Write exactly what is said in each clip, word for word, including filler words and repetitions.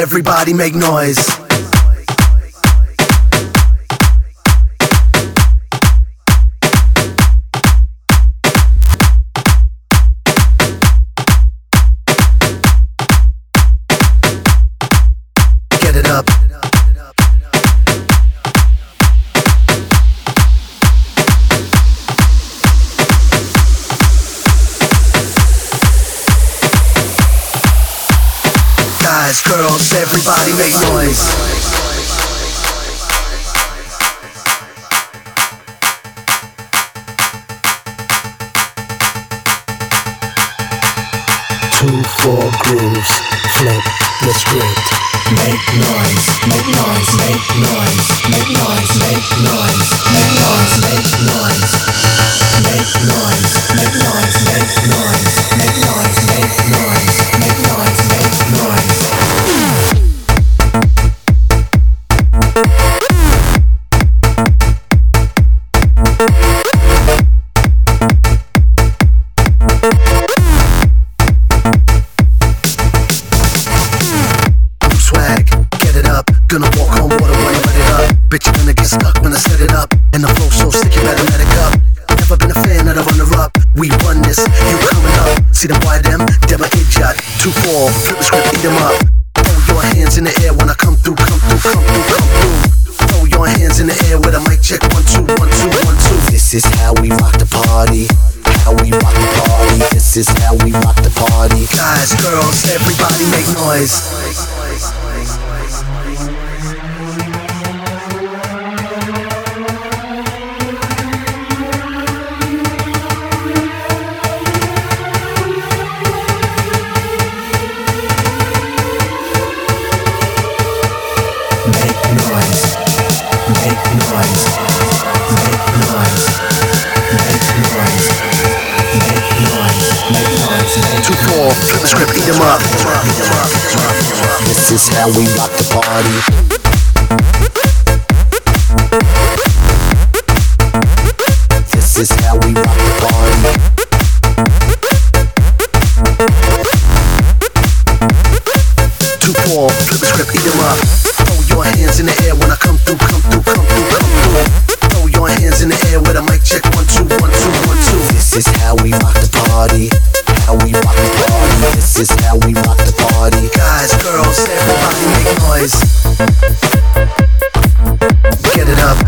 everybody make noise. Get it up. Guys, girls, everybody make noise. Two, four grooves, flip the script. Make noise, make noise, make noise, make noise, make noise, make noise, make noise, make noise, make noise, make noise, make noise, make noise, make noise, make noise. Gonna walk on water when I let it up. Bitch, you're gonna get stuck when I set it up. And the flow so sick, you better let it up. Never been a fan of the runner-up. We run this, you coming up. See them why them? Them a idiot. Two, four, flip the script, eat them up. Throw your hands in the air when I come through, come through, come through, come through. Throw your hands in the air with a mic check. One, two, one, two, one, two. This is how we rock the party. How we rock the party. This is how we rock the party. Guys, girls, everybody make noise. Two, four, flip the script, eat them up. This is how we rock the party. This is how we rock the party. Two, four, flip the script, eat them up. Throw your hands in the air when I come through, come through, come through, come through. Throw your hands in the air with a mic check. One, two, one, two, one, two. This is how we rock the party. How we rock the party. This is how we rock the party. Guys, girls, everybody make noise. Get it up.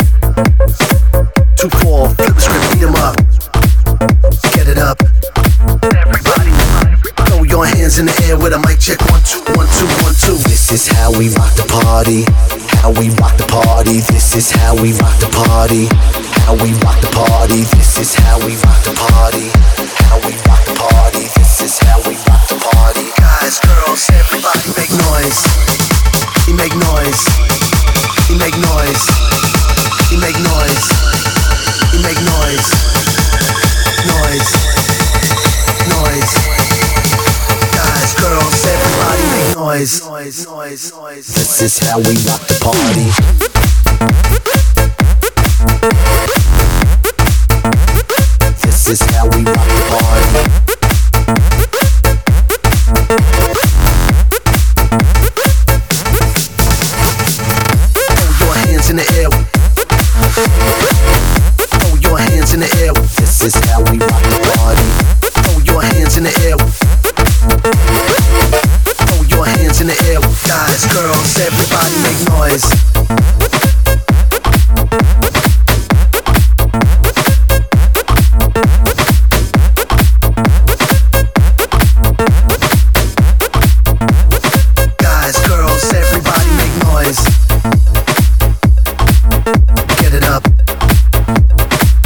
Two, four, flip the script, beat them up. Get it up. Everybody, throw your hands in the air with a mic check. One, two, one, two, one, two. This is how we rock the party. How we rock the party. This is how we rock the party. How we rock the party. This is how we rock the party. How we rock the party. This is how we rock the party. Guys, girls, everybody make noise. He make noise. He make noise. He make noise. He make noise. Noise. Noise. Guys, girls, everybody make noise. Noise, noise, noise. This is how we rock the party. This is how we rock the party. Throw your hands in the air. Throw your hands in the air. This is how we rock the party. Throw your hands in the air.